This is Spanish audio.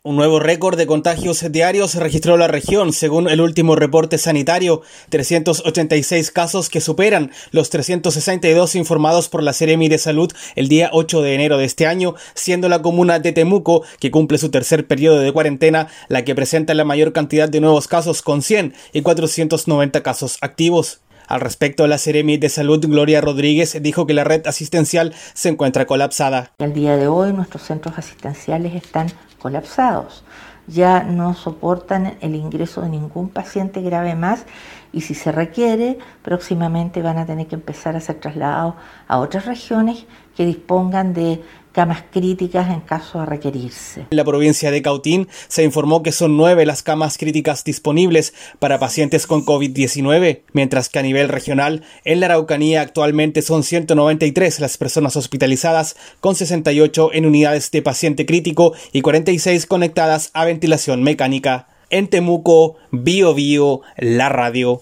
Un nuevo récord de contagios diarios registró la región, según el último reporte sanitario, 386 casos que superan los 362 informados por la Seremi de Salud el día 8 de enero de este año, siendo la comuna de Temuco, que cumple su tercer periodo de cuarentena, la que presenta la mayor cantidad de nuevos casos con 100 y 490 casos activos. Al respecto, la Seremi de Salud, Gloria Rodríguez, dijo que la red asistencial se encuentra colapsada. Al día de hoy nuestros centros asistenciales están colapsados, ya no soportan el ingreso de ningún paciente grave más y si se requiere, próximamente van a tener que empezar a ser trasladados a otras regiones que dispongan de camas críticas en caso de requerirse. En la provincia de Cautín se informó que son 9 las camas críticas disponibles para pacientes con COVID-19, mientras que a nivel regional, en la Araucanía actualmente son 193 las personas hospitalizadas, con 68 en unidades de paciente crítico y 46 conectadas a ventilación mecánica. En Temuco, Bio Bio, la radio.